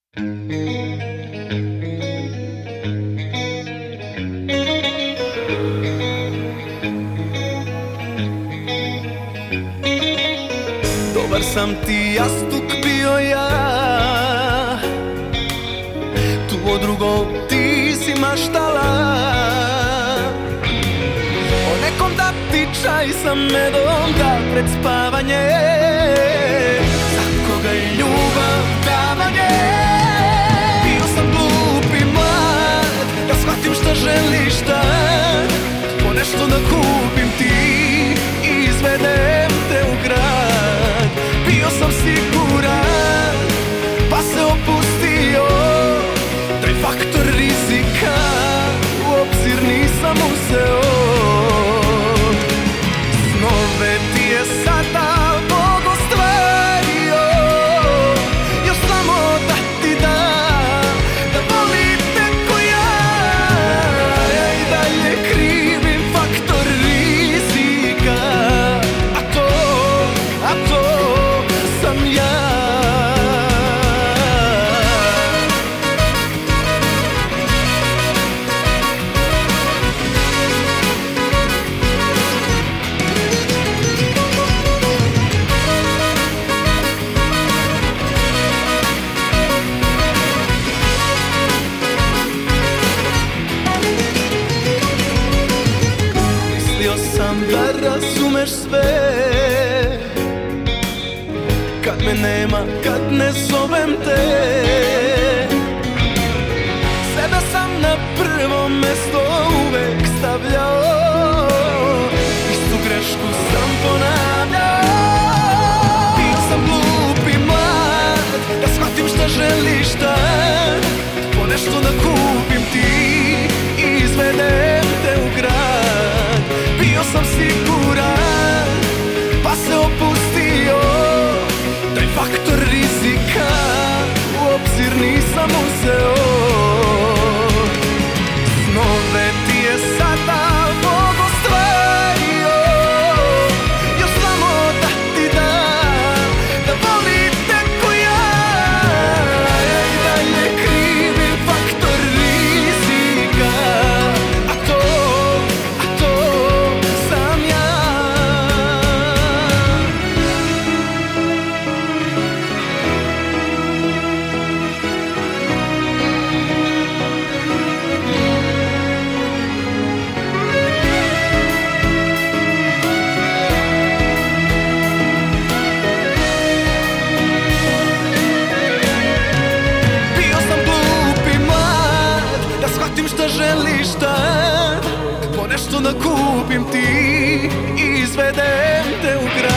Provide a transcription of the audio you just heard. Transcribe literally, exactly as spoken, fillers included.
Dobar sam ti jastuk bio ja, tu o drugom ti si maštala. O nekom da ti čaj sa medom da pred spavanje, za koga je ljubav davanje. Bio sam glup i mlad, da shvatim šta želiš da po nešto da kupim ti i izvedem te u grad. Bio sam siguran, pa se opustio taj faktor rizika, u obzir nisam uzeo. Snove ti je sada Bog ostvario, još samo da ti dam, da volite ko ja. Ja i dalje krivim faktor rizika, a to, a to sam ja. Mislio sam da razumeš sve, kad me nema, kad ne zovem te. Sebe sam na prvo mesto uvek stavljao, istu grešku sam ponavljao. Bio sam glup i mlad, da shvatim šta želiš da po nešto da kupim ti i izvedem te u grad. Bio sam siguran, pa se opustio taj faktor rizika, u obzir nisam uzeo. Snove ti je sada Bog ostvario, još samo da ti dam, da volite ko ja. Ja i dalje krivim faktor rizika, a to, a to sam ja. Bio sam glup i mlad, da shvatim šta želiš da po nešto da kupim ti i izvedem te u grad.